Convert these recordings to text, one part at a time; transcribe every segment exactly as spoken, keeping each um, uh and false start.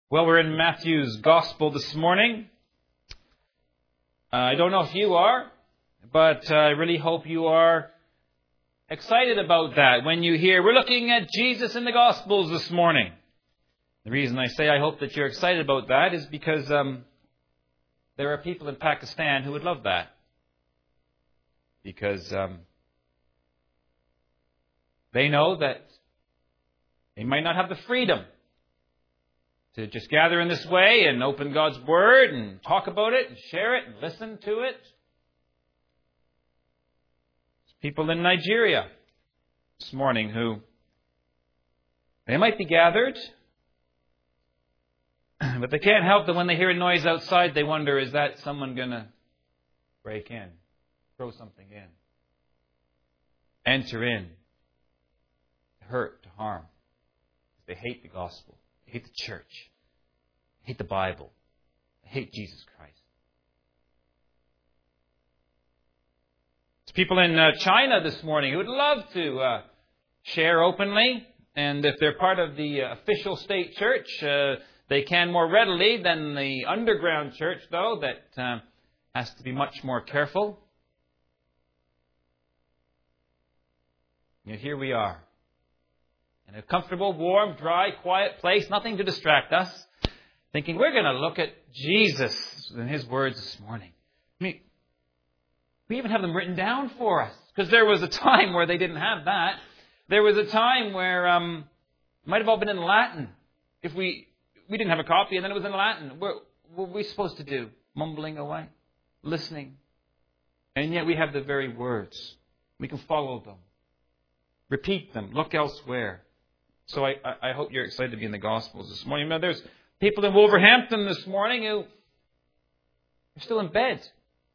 Well, we're in Matthew's Gospel this morning. Uh, I don't know if you are, but uh, I really hope you are excited about that when you hear we're looking at Jesus in the Gospels this morning. The reason I say I hope that you're excited about that is because um, there are people in Pakistan who would love that. Because um, they know that they might not have the freedom to just gather in this way and open God's Word and talk about it and share it and listen to it. There's people in Nigeria this morning who, they might be gathered, but they can't help that when they hear a noise outside, they wonder, is that someone going to break in, throw something in, enter in, to hurt, to harm? They hate the gospel. They hate the church. They hate the Bible. They hate Jesus Christ. There's people in uh, China this morning who would love to uh, share openly. And if they're part of the uh, official state church, uh, they can more readily than the underground church, though, that uh, has to be much more careful. Yet here we are. In a comfortable, warm, dry, quiet place, nothing to distract us, thinking we're going to look at Jesus and His words this morning. I mean, we even have them written down for us, because there was a time where they didn't have that. There was a time where um, it might have all been in Latin. If we we didn't have a copy, and then it was in Latin. What were we supposed to do? Mumbling away, listening, and yet we have the very words. We can follow them, repeat them, look elsewhere. So I, I hope you're excited to be in the Gospels this morning. Now, there's people in Wolverhampton this morning who are still in bed.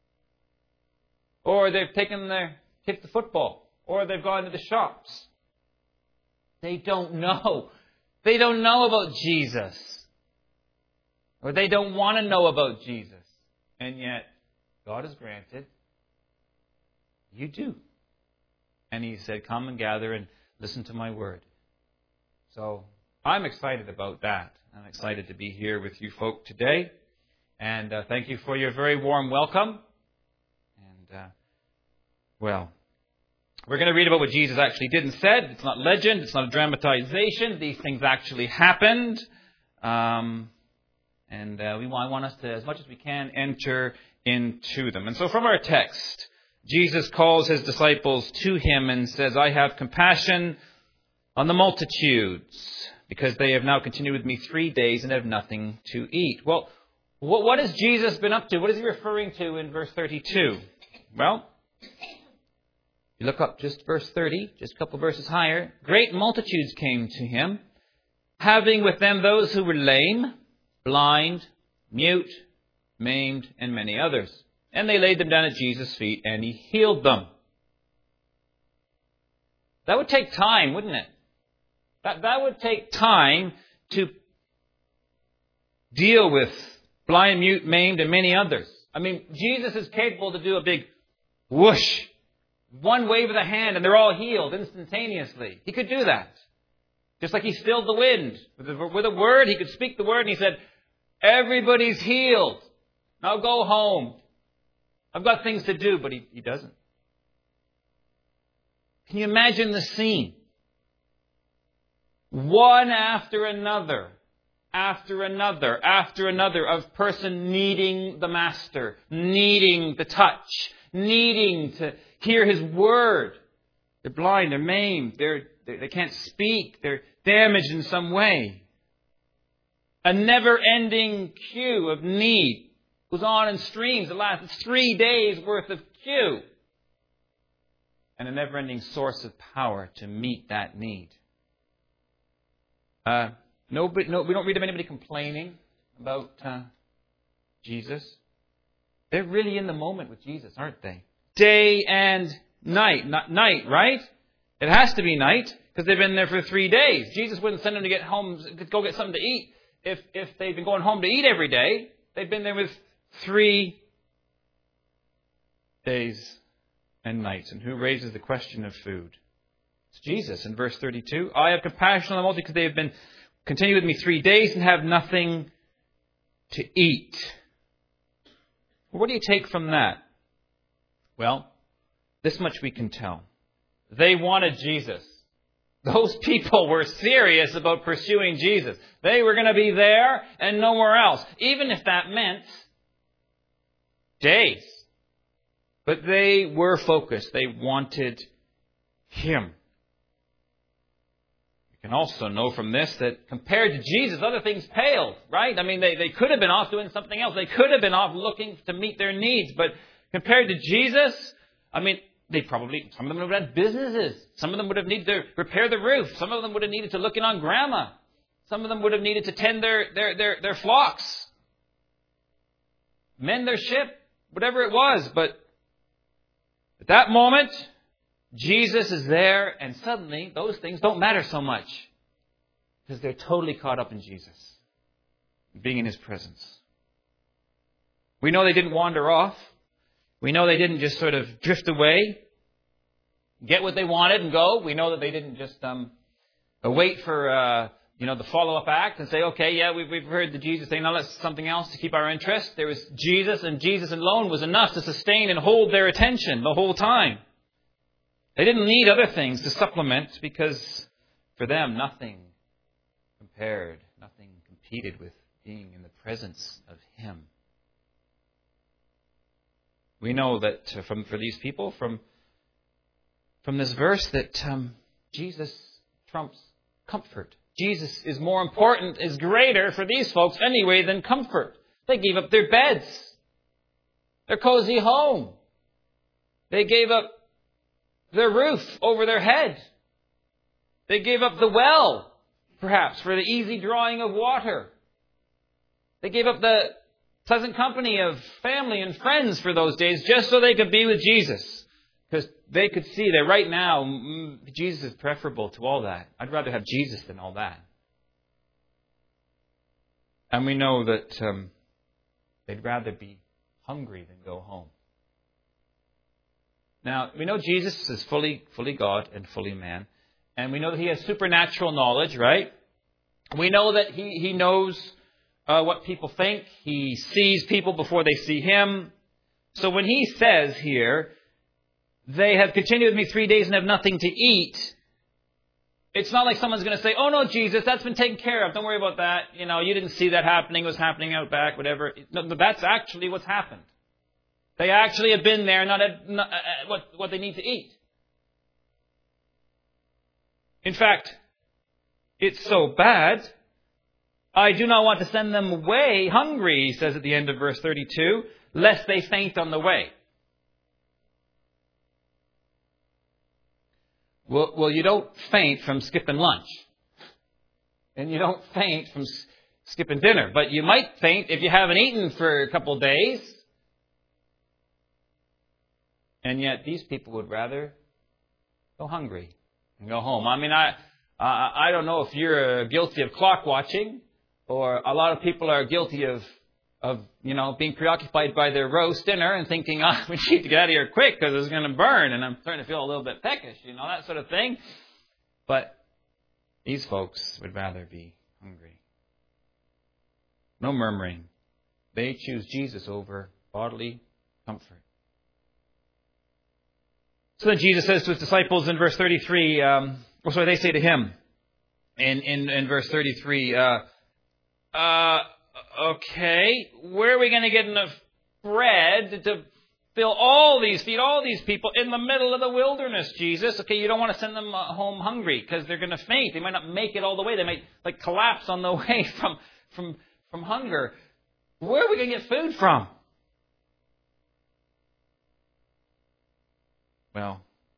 Or they've taken their kicked the football. Or they've gone to the shops. They don't know. They don't know about Jesus. Or they don't want to know about Jesus. And yet, God has granted, you do. And He said, come and gather and listen to my word. So I'm excited about that. I'm excited to be here with you folk today. And uh, thank you for your very warm welcome. And, uh, well, we're going to read about what Jesus actually did and said. It's not legend. It's not a dramatization. These things actually happened. Um, and uh, we want, I want us to, as much as we can, enter into them. And so from our text, Jesus calls His disciples to Him and says, I have compassion on the multitudes, because they have now continued with me three days and have nothing to eat. Well, what, what has Jesus been up to? What is He referring to in verse thirty-two? Well, you look up just verse thirty, just a couple verses higher. Great multitudes came to Him, having with them those who were lame, blind, mute, maimed, and many others. And they laid them down at Jesus' feet, and He healed them. That would take time, wouldn't it? That, that would take time to deal with blind, mute, maimed, and many others. I mean, Jesus is capable to do a big whoosh, one wave of the hand, and they're all healed instantaneously. He could do that. Just like He stilled the wind. With a, with a word, He could speak the word, and He said, everybody's healed. Now go home. I've got things to do, but he, he doesn't. Can you imagine the scene? One after another, after another, after another of person needing the Master, needing the touch, needing to hear His word. They're blind, they're maimed, they're, they're, they can't speak, they're damaged in some way. A never-ending queue of need goes on in streams. It lasts three days worth of queue. And a never-ending source of power to meet that need. Uh, no, no, we don't read of anybody complaining about uh, Jesus. They're really in the moment with Jesus, aren't they? Day and night. Not night, right? It has to be night because they've been there for three days. Jesus wouldn't send them to get home, to go get something to eat if, if they've been going home to eat every day. They've been there with three days and nights. And who raises the question of food? It's Jesus in verse thirty-two. I have compassion on the multitude because they have been continue with me three days and have nothing to eat. What do you take from that? Well, this much we can tell. They wanted Jesus. Those people were serious about pursuing Jesus. They were going to be there and nowhere else, even if that meant days. But they were focused. They wanted Him. We can also know from this that compared to Jesus, other things paled, right? I mean, they, they could have been off doing something else. They could have been off looking to meet their needs. But compared to Jesus, I mean, they probably, some of them would have had businesses. Some of them would have needed to repair the roof. Some of them would have needed to look in on grandma. Some of them would have needed to tend their, their, their, their flocks. Mend their ship. Whatever it was. But at that moment, Jesus is there, and suddenly those things don't matter so much. Because they're totally caught up in Jesus. Being in His presence. We know they didn't wander off. We know they didn't just sort of drift away, get what they wanted and go. We know that they didn't just um, wait for uh, you know the follow-up act and say, okay, yeah, we've, we've heard the Jesus thing. Now let's something else to keep our interest. There was Jesus, and Jesus alone was enough to sustain and hold their attention the whole time. They didn't need other things to supplement because for them, nothing compared, nothing competed with being in the presence of Him. We know that uh, from for these people, from from this verse, that um, Jesus trumps comfort. Jesus is more important, is greater for these folks anyway than comfort. They gave up their beds, their cozy home. They gave up their roof over their head. They gave up the well, perhaps, for the easy drawing of water. They gave up the pleasant company of family and friends for those days just so they could be with Jesus. Because they could see that right now, Jesus is preferable to all that. I'd rather have Jesus than all that. And we know that um, they'd rather be hungry than go home. Now, we know Jesus is fully, fully God and fully man. And we know that He has supernatural knowledge, right? We know that He, he knows Uh, what people think. He sees people before they see Him. So when He says here, they have continued with me three days and have nothing to eat, it's not like someone's going to say, oh no, Jesus, that's been taken care of. Don't worry about that. You know, you didn't see that happening. It was happening out back, whatever. No, that's actually what's happened. They actually have been there and not had not, uh, what, what they need to eat. In fact, it's so bad, I do not want to send them away hungry, He says at the end of verse thirty-two, lest they faint on the way. Well, well, you don't faint from skipping lunch. And you don't faint from s- skipping dinner. But you might faint if you haven't eaten for a couple of days. And yet these people would rather go hungry and go home. I mean, I, I, I don't know if you're guilty of clock watching. Or a lot of people are guilty of, of you know, being preoccupied by their roast dinner and thinking, oh, we need to get out of here quick because it's going to burn. And I'm starting to feel a little bit peckish, you know, that sort of thing. But these folks would rather be hungry. No murmuring. They choose Jesus over bodily comfort. So then Jesus says to His disciples in verse thirty-three, um, or sorry, they say to Him in, in, in verse thirty-three, uh, Uh, okay, where are we going to get enough bread to fill all these, feed all these people in the middle of the wilderness, Jesus? Okay, you don't want to send them home hungry because they're going to faint. They might not make it all the way. They might like collapse on the way from, from, from hunger. Where are we going to get food from? Well,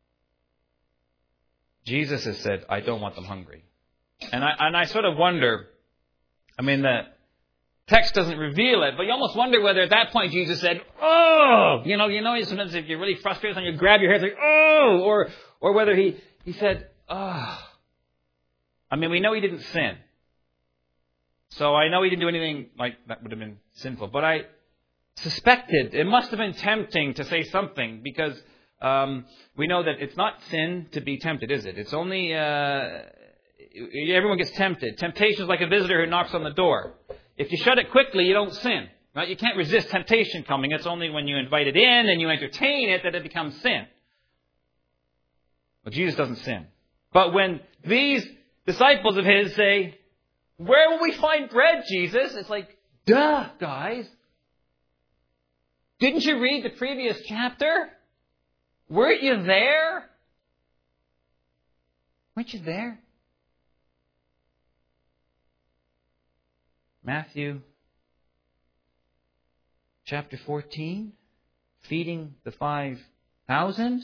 Jesus has said, I don't want them hungry. And I, and I sort of wonder, I mean, the text doesn't reveal it, but you almost wonder whether at that point Jesus said, oh, you know, you know, sometimes if you're really frustrated and you grab your hair, it's like, oh, or, or whether he, he said, oh. I mean, we know He didn't sin. So I know He didn't do anything like that would have been sinful, but I suspected it must have been tempting to say something because, um, we know that it's not sin to be tempted, is it? It's only, uh, everyone gets tempted. Temptation is like a visitor who knocks on the door. If you shut it quickly, you don't sin. Right? You can't resist temptation coming. It's only when you invite it in and you entertain it that it becomes sin. Well, Jesus doesn't sin. But when these disciples of his say, where will we find bread, Jesus? It's like, duh, guys. Didn't you read the previous chapter? Weren't you there? Weren't you there? Matthew chapter fourteen, feeding the five thousand.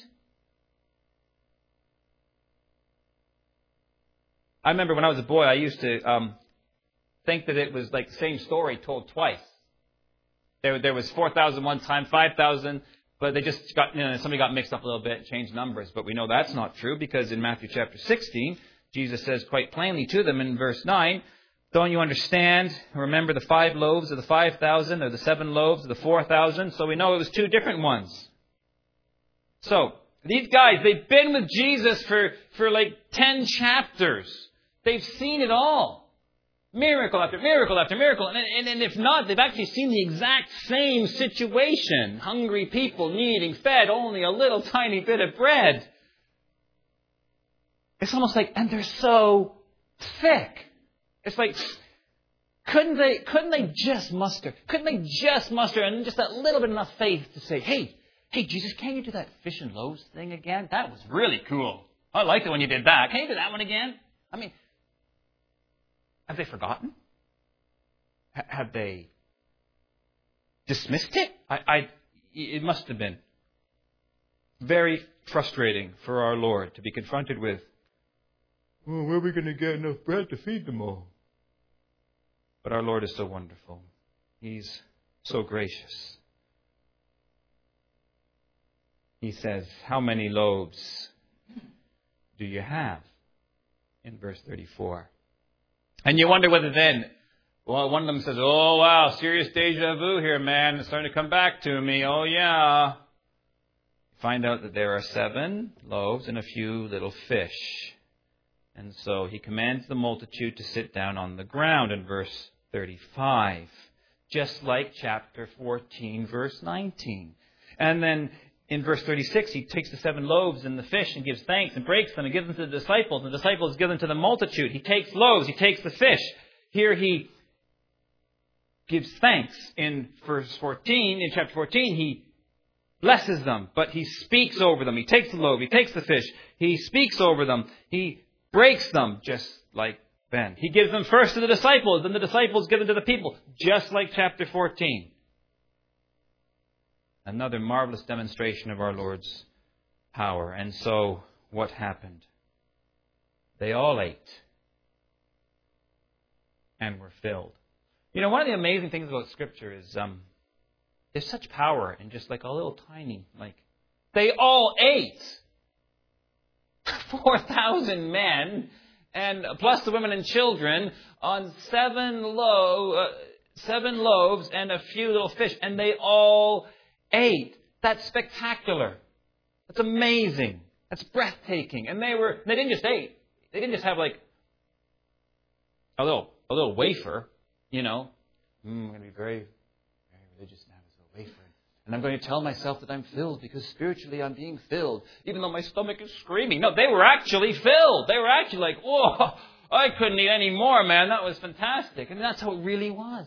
I remember when I was a boy, I used to um, think that it was like the same story told twice. There, there was four thousand one time, five thousand, but they just got, you know, somebody got mixed up a little bit and changed numbers. But we know that's not true because in Matthew chapter sixteen, Jesus says quite plainly to them in verse nine, don't you understand? Remember the five loaves of the five thousand or the seven loaves of the four thousand? So we know it was two different ones. So these guys, they've been with Jesus for, for like ten chapters. They've seen it all. Miracle after miracle after miracle. And, and, and if not, they've actually seen the exact same situation. Hungry people needing fed only a little tiny bit of bread. It's almost like, and they're so thick. It's like, couldn't they, couldn't they just muster, couldn't they just muster and just that little bit enough faith to say, hey, hey, Jesus, can you do that fish and loaves thing again? That was really cool. I liked it when you did that. Can you do that one again? I mean, have they forgotten? H- have they dismissed it? I, I, it must have been very frustrating for our Lord to be confronted with, well, where are we going to get enough bread to feed them all? But our Lord is so wonderful. He's so gracious. He says, how many loaves do you have? In verse thirty-four. And you wonder whether then, well, one of them says, oh, wow, serious deja vu here, man. It's starting to come back to me. Oh, yeah. Find out that there are seven loaves and a few little fish. And so he commands the multitude to sit down on the ground in verse thirty-five. Just like chapter fourteen, verse nineteen. And then in verse thirty-six, he takes the seven loaves and the fish and gives thanks and breaks them and gives them to the disciples. And the disciples give them to the multitude. He takes loaves. He takes the fish. Here he gives thanks. In verse fourteen, in chapter fourteen, he blesses them, but he speaks over them. He takes the loaf. He takes the fish. He speaks over them. He breaks them, just like then. He gives them first to the disciples, and the disciples give them to the people, just like chapter fourteen. Another marvelous demonstration of our Lord's power. And so, what happened? They all ate and were filled. You know, one of the amazing things about Scripture is um, there's such power in just like a little tiny, like, they all ate. four thousand men, and plus the women and children, on seven, lo- uh, seven loaves and a few little fish. And they all ate. That's spectacular. That's amazing. That's breathtaking. And they were, they didn't just eat. They didn't just have like a little, a little wafer, you know. Mm, I'm going to be very, very religious now as a wafer. And I'm going to tell myself that I'm filled because spiritually I'm being filled, even though my stomach is screaming. No, they were actually filled. They were actually like, whoa, I couldn't eat any more, man. That was fantastic. And that's how it really was.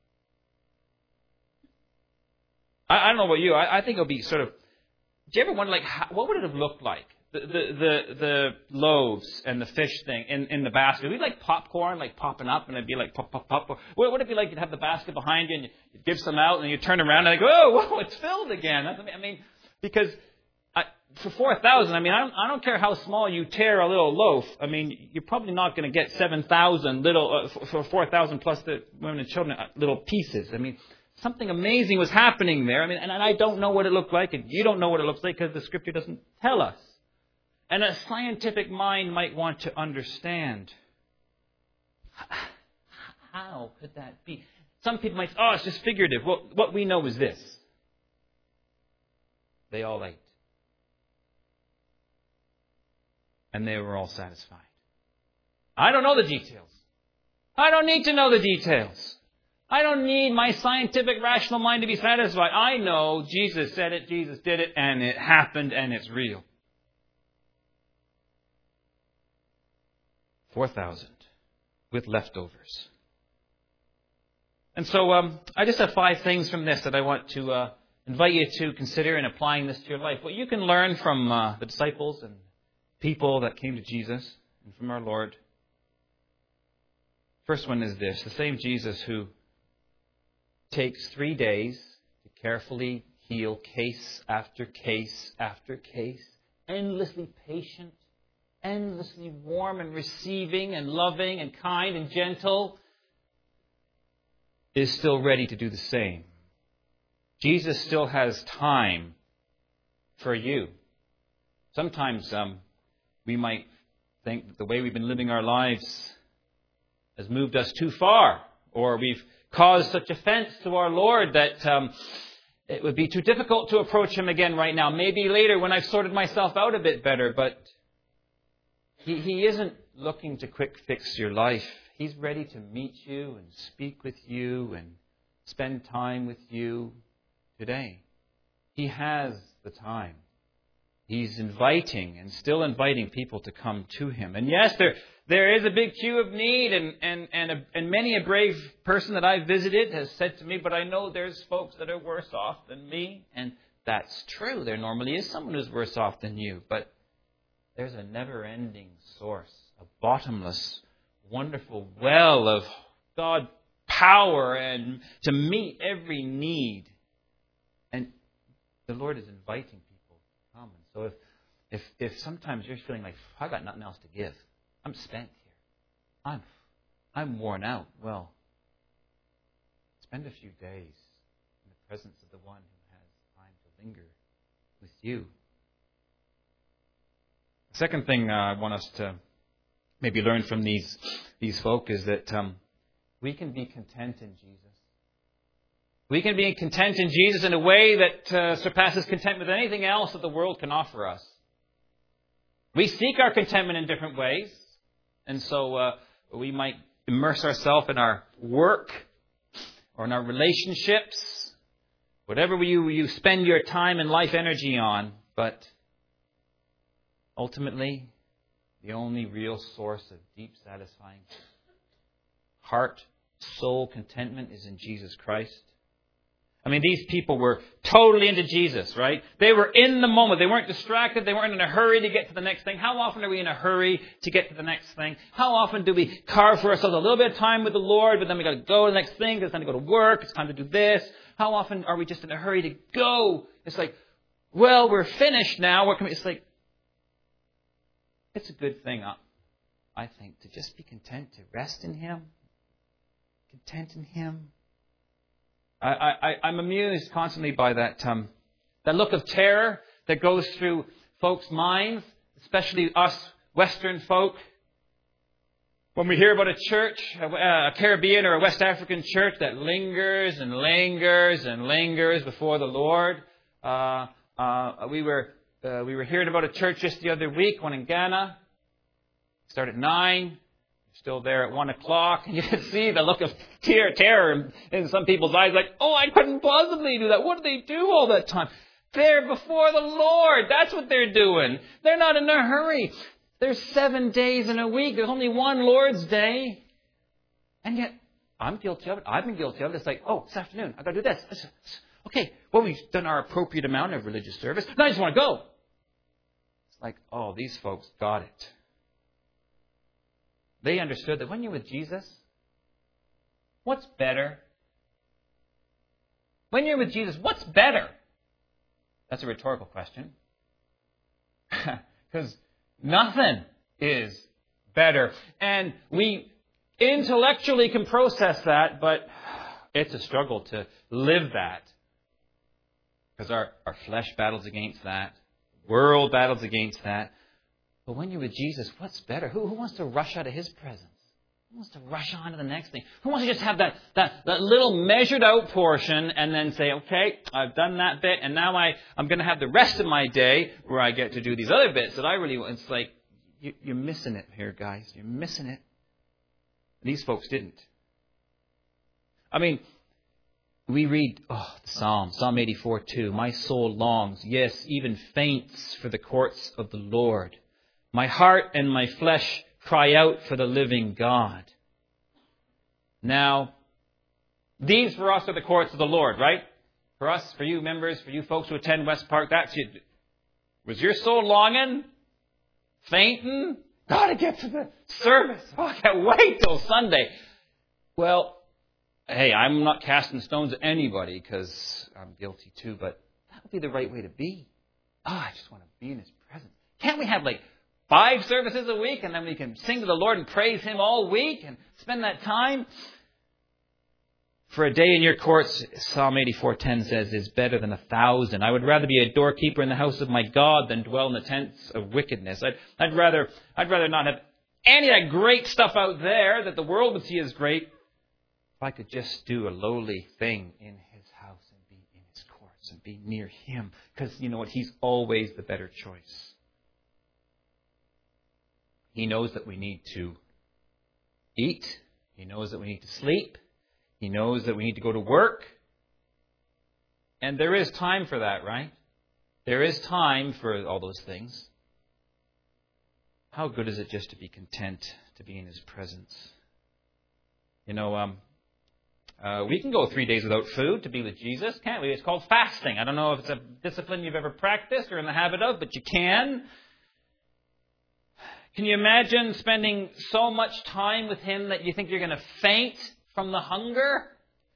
I, I don't know about you. I, I think it'll be sort of, do you ever wonder, like, how, what would it have looked like? The, the, the, the loaves and the fish thing in, in the basket. Would it be like popcorn, like popping up, and it'd be like pop, pop, pop. What would it be like? You'd have the basket behind you, and you give some out, and you turn around, and you go, oh, whoa, it's filled again. That's, I mean, because I, for four thousand, I mean, I don't, I don't care how small you tear a little loaf. I mean, you're probably not going to get seven thousand little, uh, for four thousand plus the women and children, uh, little pieces. I mean, something amazing was happening there. I mean, and I don't know what it looked like, and you don't know what it looks like because the Scripture doesn't tell us. And a scientific mind might want to understand. How could that be? Some people might say, oh, it's just figurative. Well, what we know is this. They all ate. And they were all satisfied. I don't know the details. I don't need to know the details. I don't need my scientific, rational mind to be satisfied. I know Jesus said it, Jesus did it, and it happened, and it's real. four thousand with leftovers. And so um, I just have five things from this that I want to uh, invite you to consider in applying this to your life. What you can learn from uh, the disciples and people that came to Jesus and from our Lord. First one is this: the same Jesus who takes three days to carefully heal case after case after case, endlessly patient, endlessly warm and receiving and loving and kind and gentle, is still ready to do the same. Jesus still has time for you. Sometimes um, we might think that the way we've been living our lives has moved us too far, or we've caused such offense to our Lord that um, it would be too difficult to approach Him again right now. Maybe later when I've sorted myself out a bit better, but He, he isn't looking to quick fix your life. He's ready to meet you and speak with you and spend time with you today. He has the time. He's inviting and still inviting people to come to Him. And yes, there there is a big queue of need, and and and, a, and many a brave person that I've visited has said to me, but I know there's folks that are worse off than me. And that's true. There normally is someone who's worse off than you. But there's a never-ending source, a bottomless, wonderful well of God power and to meet every need. And the Lord is inviting people to come. And so if, if, if sometimes you're feeling like, I've got nothing else to give, I'm spent here, I'm, I'm worn out, well, spend a few days in the presence of the one who has time to linger with you. The second thing uh, I want us to maybe learn from these these folk is that um, we can be content in Jesus. We can be content in Jesus in a way that uh, surpasses content with anything else that the world can offer us. We seek our contentment in different ways. And so uh, we might immerse ourselves in our work or in our relationships, whatever you, you spend your time and life energy on. But ultimately, the only real source of deep, satisfying heart, soul contentment is in Jesus Christ. I mean, these people were totally into Jesus, right? They were in the moment. They weren't distracted. They weren't in a hurry to get to the next thing. How often are we in a hurry to get to the next thing? How often do we carve for ourselves a little bit of time with the Lord, but then we got to go to the next thing. It's time to go to work. It's time to do this. How often are we just in a hurry to go? It's like, well, we're finished now. What can we? It's like, it's a good thing, I think, to just be content, to rest in Him, content in Him. I, I, I'm amused constantly by that um, that look of terror that goes through folks' minds, especially us Western folk. When we hear about a church, a, a Caribbean or a West African church that lingers and lingers and lingers before the Lord. Uh, uh, we were uh, we were hearing about a church just the other week, one in Ghana. Start at nine. Still there at one o'clock, and you can see the look of tear, terror in some people's eyes, like, oh, I couldn't possibly do that. What do they do all that time? They're before the Lord. That's what they're doing. They're not in a hurry. There's seven days in a week. There's only one Lord's Day. And yet, I'm guilty of it. I've been guilty of it. It's like, oh, this afternoon, I've got to do this. Okay, well, we've done our appropriate amount of religious service. Now I just want to go. It's like, oh, these folks got it. They understood that when you're with Jesus, what's better? When you're with Jesus, what's better? That's a rhetorical question. Because nothing is better. And we intellectually can process that, but it's a struggle to live that. Because our, our flesh battles against that. The world battles against that. But when you're with Jesus, what's better? Who, who wants to rush out of His presence? Who wants to rush on to the next thing? Who wants to just have that, that, that little measured out portion and then say, okay, I've done that bit, and now I, I'm going to have the rest of my day where I get to do these other bits that I really want. It's like, you, you're missing it here, guys. You're missing it. These folks didn't. I mean, we read, oh, the Psalm, Psalm eighty-four two. My soul longs, yes, even faints for the courts of the Lord. My heart and my flesh cry out for the living God. Now, these for us are the courts of the Lord, right? For us, for you members, for you folks who attend West Park, that's it. Was your soul longing? Fainting? Gotta get to the service. Oh, I can't wait till Sunday. Well, hey, I'm not casting stones at anybody because I'm guilty too, but that would be the right way to be. Oh, I just want to be in His presence. Can't we have like five services a week and then we can sing to the Lord and praise Him all week and spend that time? For a day in your courts, Psalm eighty-four ten says, is better than a thousand. I would rather be a doorkeeper in the house of my God than dwell in the tents of wickedness. I'd, I'd rather, I'd rather not have any of that great stuff out there that the world would see as great. If I could just do a lowly thing in His house and be in His courts and be near Him. Because you know what? He's always the better choice. He knows that we need to eat. He knows that we need to sleep. He knows that we need to go to work. And there is time for that, right? There is time for all those things. How good is it just to be content to be in His presence? You know, um, uh, we can go three days without food to be with Jesus, can't we? It's called fasting. I don't know if it's a discipline you've ever practiced or in the habit of, but you can. Can you imagine spending so much time with Him that you think you're going to faint from the hunger?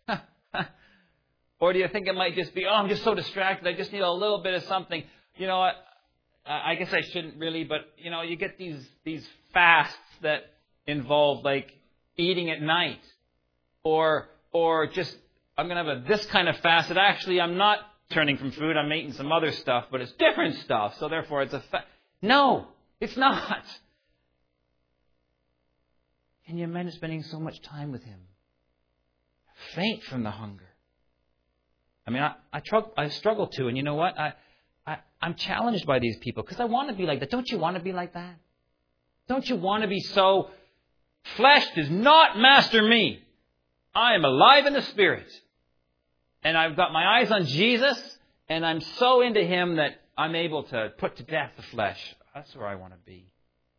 Or do you think it might just be, oh, I'm just so distracted, I just need a little bit of something. You know, I, I guess I shouldn't really, but, you know, you get these these fasts that involve, like, eating at night. Or or just, I'm going to have a, this kind of fast that actually I'm not turning from food, I'm eating some other stuff, but it's different stuff, so therefore it's a fast. No, it's not. Can you imagine spending so much time with Him? Faint from the hunger. I mean, I, I, tr- I struggle to, and you know what? I, I, I'm challenged by these people because I want to be like that. Don't you want to be like that? Don't you want to be so, flesh does not master me. I am alive in the Spirit. And I've got my eyes on Jesus, and I'm so into Him that I'm able to put to death the flesh. That's where I want to be.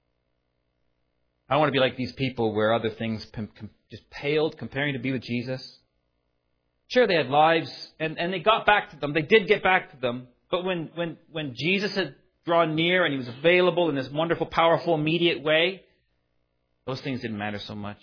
I want to be like these people where other things com- com- just paled comparing to be with Jesus. Sure, they had lives, and, and they got back to them. They did get back to them. But when, when, when Jesus had drawn near and He was available in this wonderful, powerful, immediate way, those things didn't matter so much.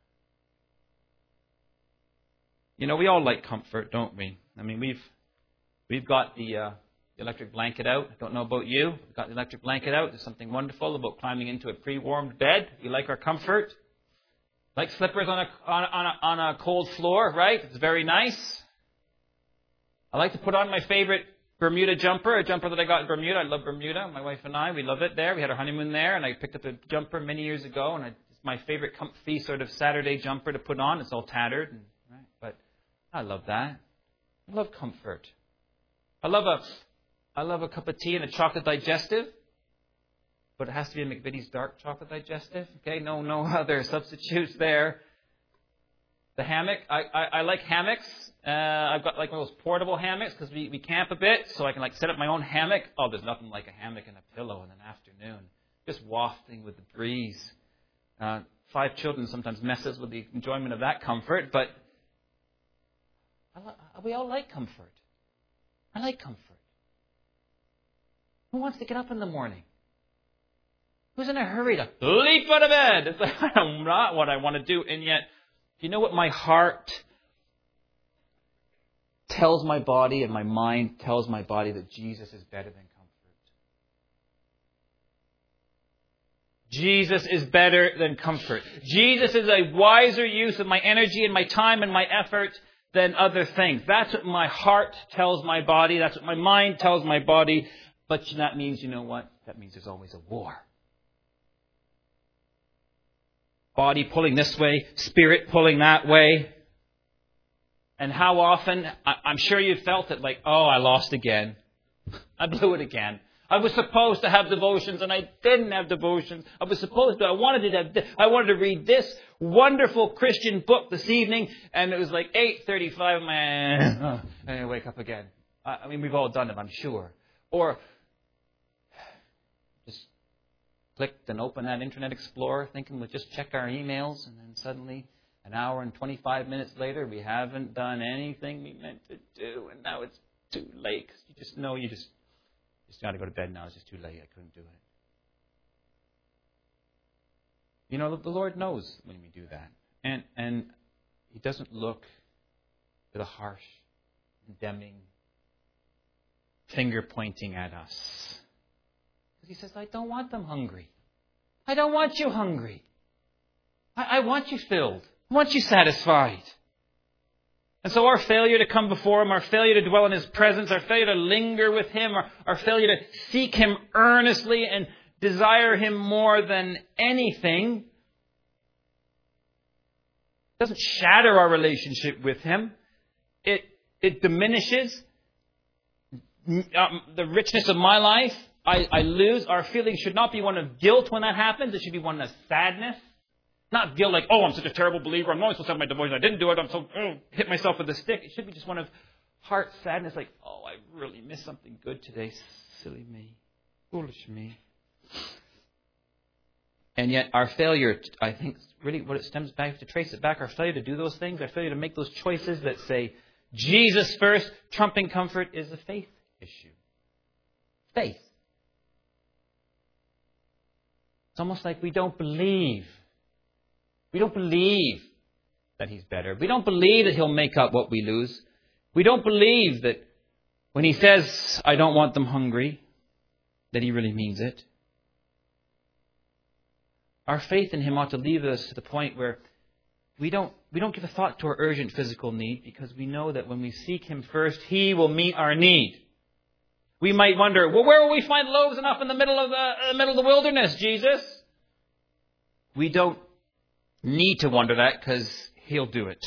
You know, we all like comfort, don't we? I mean, we've we've got the uh, electric blanket out. I don't know about you. We've got the electric blanket out. There's something wonderful about climbing into a pre-warmed bed. We like our comfort. Like slippers on a, on, a, on, a, on a cold floor, right? It's very nice. I like to put on my favorite Bermuda jumper, a jumper that I got in Bermuda. I love Bermuda. My wife and I, we love it there. We had our honeymoon there, and I picked up a jumper many years ago, and I, it's my favorite comfy sort of Saturday jumper to put on. It's all tattered, and, right? But I love that. I love comfort. I love a, I love a cup of tea and a chocolate digestive. But it has to be a McVitie's dark chocolate digestive. Okay, no, no other substitutes there. The hammock, I, I, I like hammocks. Uh, I've got like one of those portable hammocks because we, we camp a bit, so I can like set up my own hammock. Oh, there's nothing like a hammock and a pillow in an afternoon, just wafting with the breeze. Uh, five children sometimes messes with the enjoyment of that comfort, but I li- we all like comfort. I like comfort. Who wants to get up in the morning? Who's in a hurry to leap out of bed? It's like, that's not what I want to do. And yet, you know what my heart tells my body and my mind tells my body? That Jesus is better than comfort. Jesus is better than comfort. Jesus is a wiser use of my energy and my time and my effort than other things. That's what my heart tells my body. That's what my mind tells my body. But that means, you know what? That means there's always a war. Body pulling this way, spirit pulling that way. And how often, I'm sure you felt it like, oh, I lost again. I blew it again. I was supposed to have devotions and I didn't have devotions. I was supposed to. I wanted to have, I wanted to read this wonderful Christian book this evening, and it was like eight thirty-five, man. Oh, and I wake up again. I mean, we've all done it, I'm sure. Or just clicked and opened that Internet Explorer thinking we'll just check our emails, and then suddenly an hour and twenty-five minutes later, we haven't done anything we meant to do, and now it's too late. Cause you just know you just, just got to go to bed now. It's just too late. I couldn't do it. You know, the Lord knows when we do that. And, and He doesn't look with a harsh, condemning finger pointing at us. He says, I don't want them hungry. I don't want you hungry. I, I want you filled. I want you satisfied. And so our failure to come before Him, our failure to dwell in His presence, our failure to linger with Him, our, our failure to seek Him earnestly and desire Him more than anything doesn't shatter our relationship with Him. It, it diminishes um, the richness of my life. I, I lose. Our feeling should not be one of guilt when that happens. It should be one of sadness. Not guilt like, oh, I'm such a terrible believer. I'm only supposed to have my devotion. I didn't do it. I'm so, oh, hit myself with a stick. It should be just one of heart sadness like, oh, I really missed something good today. Silly me. Foolish me. And yet our failure, I think, really what it stems back to trace it back, our failure to do those things, our failure to make those choices that say, Jesus first, trumping comfort, is a faith issue. Faith. It's almost like we don't believe. We don't believe that He's better. We don't believe that He'll make up what we lose. We don't believe that when He says, I don't want them hungry, that He really means it. Our faith in Him ought to lead us to the point where we don't, we don't give a thought to our urgent physical need, because we know that when we seek Him first, He will meet our need. We might wonder, well, where will we find loaves enough in the middle of the, uh, middle of the wilderness, Jesus? We don't need to wonder that, because He'll do it.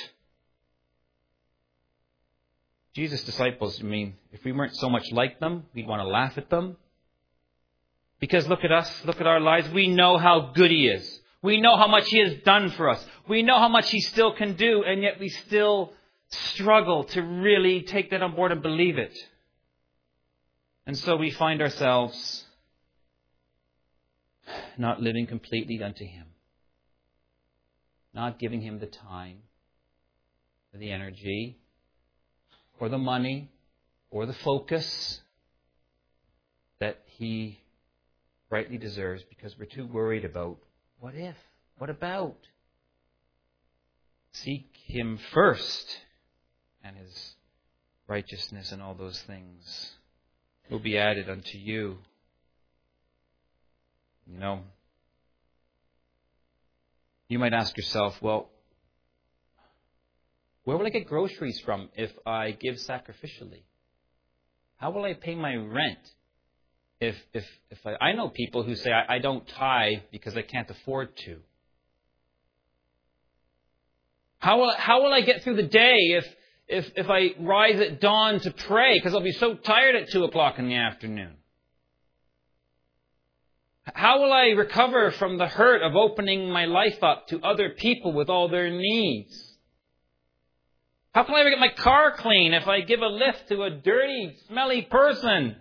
Jesus' disciples, I mean, if we weren't so much like them, we'd want to laugh at them. Because look at us, look at our lives. We know how good He is. We know how much He has done for us. We know how much He still can do, and yet we still struggle to really take that on board and believe it. And so we find ourselves not living completely unto Him. Not giving Him the time, or the energy, or the money, or the focus that He rightly deserves, because we're too worried about what if, what about. Seek Him first, and His righteousness and all those things will be added unto you. You know, you might ask yourself, well, where will I get groceries from if I give sacrificially? How will I pay my rent? If if if I, I know people who say, I, I don't tithe because I can't afford to. How will, how will I get through the day if, if, if I rise at dawn to pray because I'll be so tired at two o'clock in the afternoon? How will I recover from the hurt of opening my life up to other people with all their needs? How can I ever get my car clean if I give a lift to a dirty, smelly person?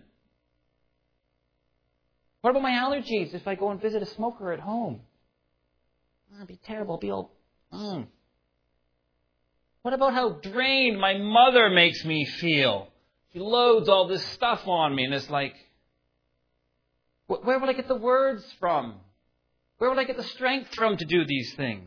What about my allergies if I go and visit a smoker at home? That'd be terrible. It'd be all, mm. What about how drained my mother makes me feel? She loads all this stuff on me, and it's like, where will I get the words from? Where will I get the strength from to do these things?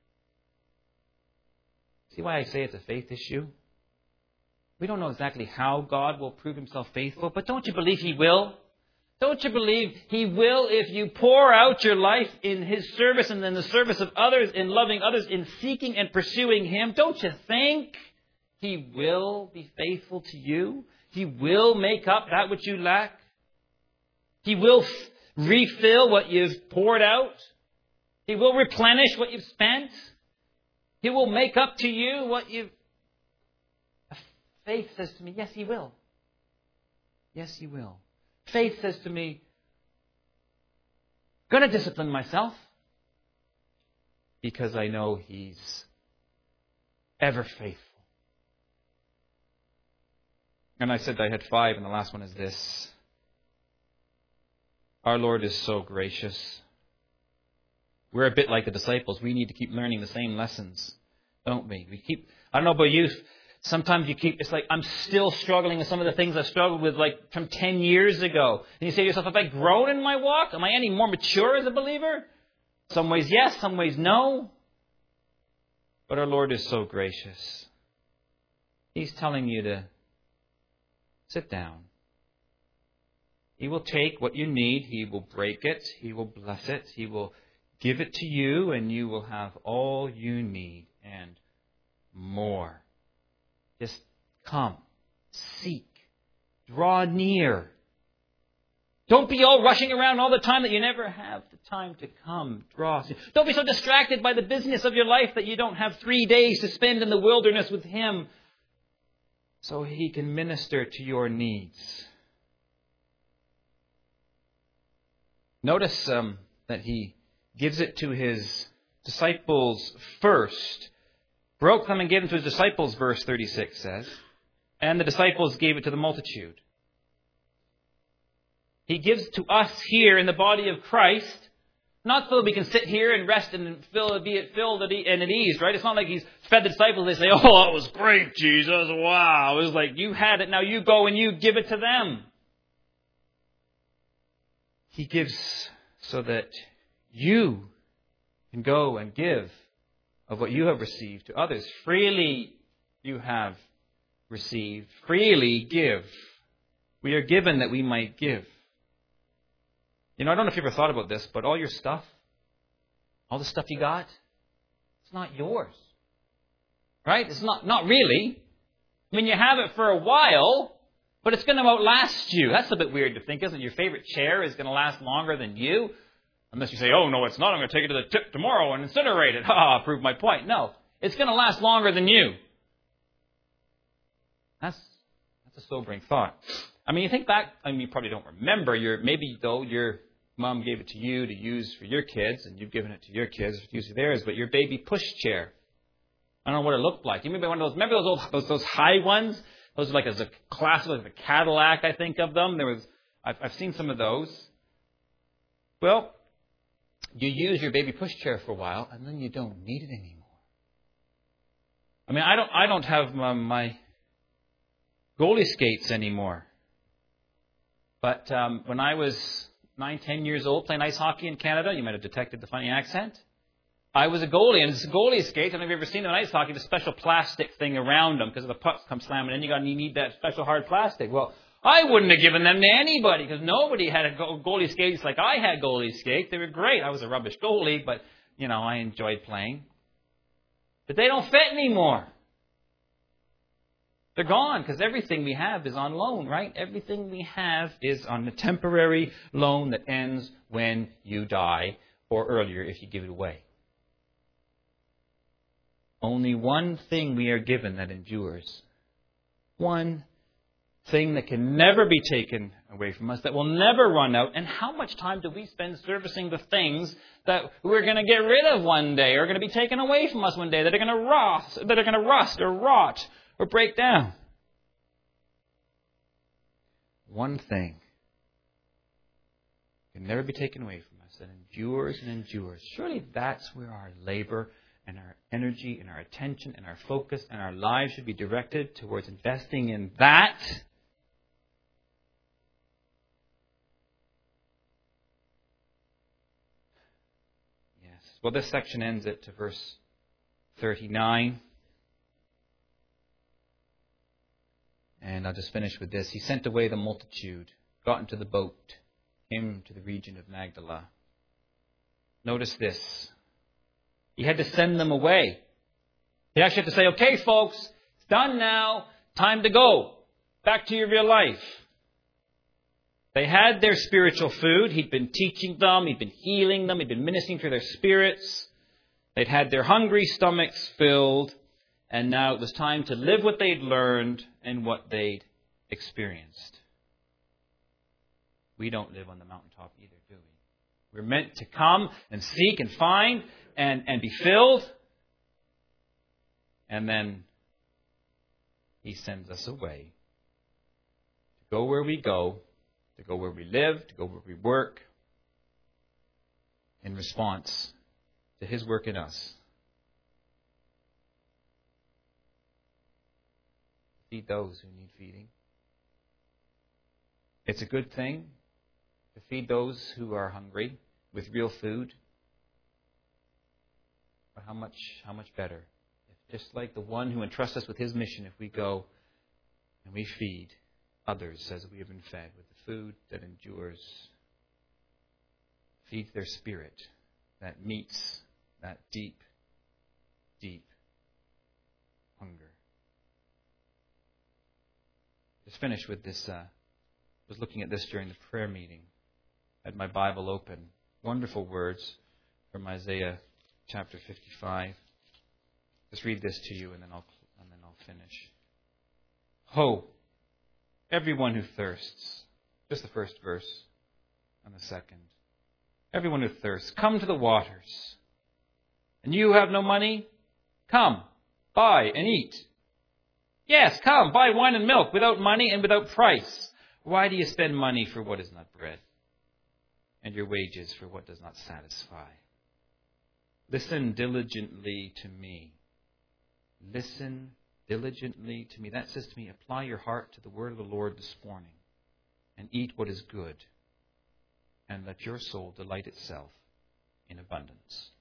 See why I say it's a faith issue? We don't know exactly how God will prove Himself faithful, but don't you believe He will? Don't you believe He will if you pour out your life in His service and in the service of others, in loving others, in seeking and pursuing Him? Don't you think He will be faithful to you? He will make up that which you lack. He will f- refill what you've poured out. He will replenish what you've spent. He will make up to you what you've... Faith says to me, yes, He will. Yes, He will. Faith says to me, I'm going to discipline myself because I know He's ever faithful. And I said I had five, and the last one is this. Our Lord is so gracious. We're a bit like the disciples. We need to keep learning the same lessons, don't we? We keep, I don't know about you, sometimes you keep, it's like I'm still struggling with some of the things I struggled with like from ten years ago. And you say to yourself, have I grown in my walk? Am I any more mature as a believer? Some ways yes, some ways no. But our Lord is so gracious. He's telling you to sit down. He will take what you need. He will break it. He will bless it. He will give it to you, and you will have all you need and more. Just come, seek, draw near. Don't be all rushing around all the time that you never have the time to come, draw. Don't be so distracted by the business of your life that you don't have three days to spend in the wilderness with Him so He can minister to your needs. Notice um, that He gives it to His disciples first. Broke them and gave them to His disciples, verse thirty-six says. And the disciples gave it to the multitude. He gives to us here in the body of Christ, not so that we can sit here and rest and fill, be it filled and at ease, right? It's not like He's fed the disciples. They say, oh, that was great, Jesus. Wow. It was like, you had it. Now you go and you give it to them. He gives so that you can go and give of what you have received to others. Freely you have received. Freely give. We are given that we might give. You know, I don't know if you ever thought about this, but all your stuff, all the stuff you got, it's not yours. Right? It's not, not really. I mean, you have it for a while, but it's going to outlast you. That's a bit weird to think, isn't it? Your favorite chair is going to last longer than you. Unless you say, oh, no, it's not. I'm going to take it to the tip tomorrow and incinerate it. Ha, prove my point. No, it's going to last longer than you. That's that's a sobering thought. I mean, you think back, I mean, you probably don't remember. Your, maybe, though, your mom gave it to you to use for your kids, and you've given it to your kids to use for theirs, but your baby pushchair. I don't know what it looked like. You remember one of those, remember those old, those, those high ones? Those are like as a classic, like a Cadillac, I think, of them. There was, I've, I've seen some of those. Well, you use your baby pushchair for a while, and then you don't need it anymore. I mean, I don't, I don't have my, my goalie skates anymore. But um, when I was nine, ten years old playing ice hockey in Canada, you might have detected the funny accent. I was a goalie, and it's goalie skates. I don't know if you've ever seen them in ice hockey, the special plastic thing around them because the pucks come slamming in. You got you need that special hard plastic. Well, I wouldn't have given them to anybody because nobody had a goalie skates like I had goalie skates. They were great. I was a rubbish goalie, but you know I enjoyed playing. But they don't fit anymore. They're gone because everything we have is on loan, right? Everything we have is on a temporary loan that ends when you die or earlier if you give it away. Only one thing we are given that endures. One thing that can never be taken away from us, that will never run out. And how much time do we spend servicing the things that we're going to get rid of one day, or are going to be taken away from us one day, that are going to rust, that are going to rust or rot or break down? One thing can never be taken away from us that endures and endures. Surely that's where our labor and our energy and our attention and our focus and our lives should be directed towards investing in that. Yes. Well, this section ends at verse thirty-nine. And I'll just finish with this. He sent away the multitude, got into the boat, came to the region of Magdala. Notice this. He had to send them away. He actually had to say, okay, folks, it's done now. Time to go. Back to your real life. They had their spiritual food. He'd been teaching them. He'd been healing them. He'd been ministering to their spirits. They'd had their hungry stomachs filled. And now it was time to live what they'd learned and what they'd experienced. We don't live on the mountaintop either, do we? We're meant to come and seek and find and, and be filled. And then He sends us away to go where we go, to go where we live, to go where we work, in response to His work in us. Feed those who need feeding. It's a good thing to feed those who are hungry with real food. But how much, how much better if, just like the one who entrusts us with His mission, if we go and we feed others as we have been fed with the food that endures, feeds their spirit, that meets that deep, deep hunger. Just finish with this. Uh, I was looking at this during the prayer meeting. I had my Bible open. Wonderful words from Isaiah chapter fifty-five. Just read this to you, and then I'll and then I'll finish. Ho, everyone who thirsts. Just the first verse and the second. Everyone who thirsts, come to the waters. And you who have no money, come, buy and eat. Yes, come, buy wine and milk without money and without price. Why do you spend money for what is not bread, and your wages for what does not satisfy? Listen diligently to me. Listen diligently to me. That says to me, apply your heart to the word of the Lord this morning, and eat what is good, and let your soul delight itself in abundance.